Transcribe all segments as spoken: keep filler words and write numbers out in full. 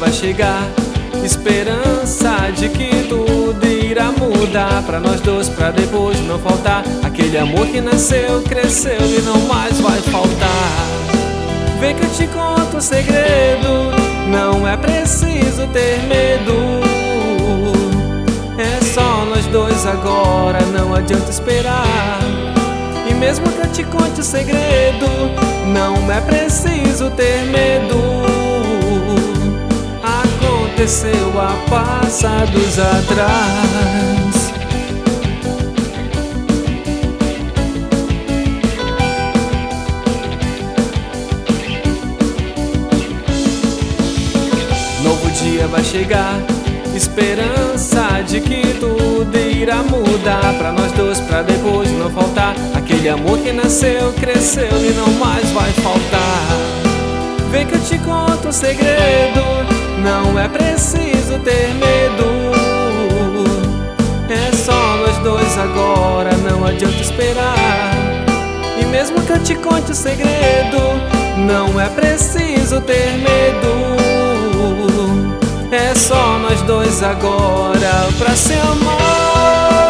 vai chegar, esperança de que tudo irá mudar pra nós dois, pra depois não faltar aquele amor que nasceu, cresceu e não mais vai faltar. Vem que eu te conto um segredo, não é preciso ter medo. É só nós dois agora, não adianta esperar. E mesmo que eu te conte o segredo, não é preciso ter medo. Aconteceu há passados atrás. Novo dia vai chegar, esperança de que tudo irá mudar pra nós dois, pra depois não faltar aquele amor que nasceu, cresceu e não mais vai faltar. Vem que eu te conto um segredo, não é preciso ter medo. É só nós dois agora, não adianta esperar. E mesmo que eu te conte o segredo, não é preciso ter medo. É só nós dois agora pra se amar.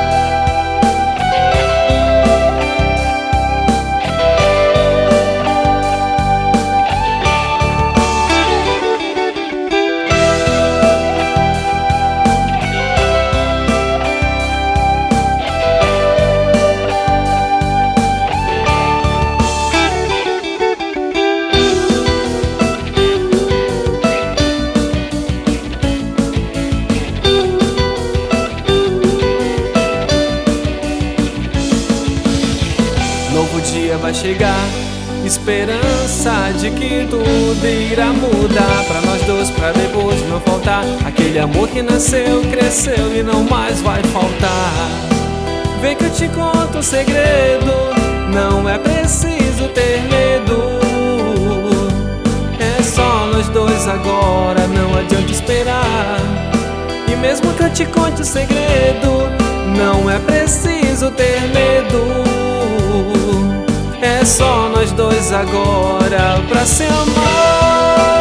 Novo dia vai chegar, esperança de que tudo irá mudar pra nós dois, pra depois não faltar aquele amor que nasceu, cresceu e não mais vai faltar. Vem que eu te conto um segredo, não é preciso ter medo. É só nós dois agora, não adianta esperar. E mesmo que eu te conte o segredo, não é preciso ter medo. É só nós dois agora pra se amar.